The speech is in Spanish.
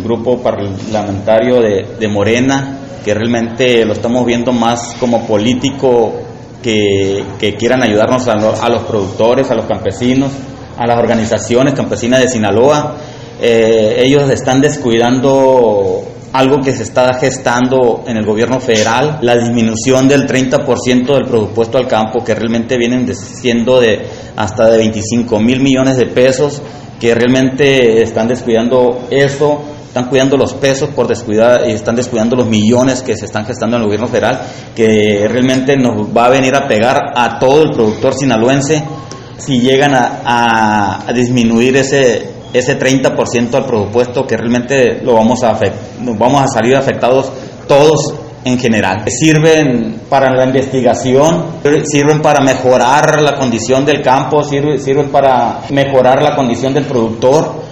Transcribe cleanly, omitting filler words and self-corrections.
grupo parlamentario de Morena, que realmente lo estamos viendo más como político que quieran ayudarnos a los productores, a los campesinos, a las organizaciones campesinas de Sinaloa. Ellos están descuidando algo que se está gestando en el gobierno federal, la disminución del 30% del presupuesto al campo, que realmente vienen siendo hasta de 25 mil millones de pesos, que realmente están descuidando eso, están cuidando los pesos por descuidar y están descuidando los millones que se están gestando en el gobierno federal, que realmente nos va a venir a pegar a todo el productor sinaloense si llegan a disminuir ese 30% al presupuesto, que realmente nos vamos a salir afectados todos en general. Sirven para la investigación, sirven para mejorar la condición del campo, sirven para mejorar la condición del productor,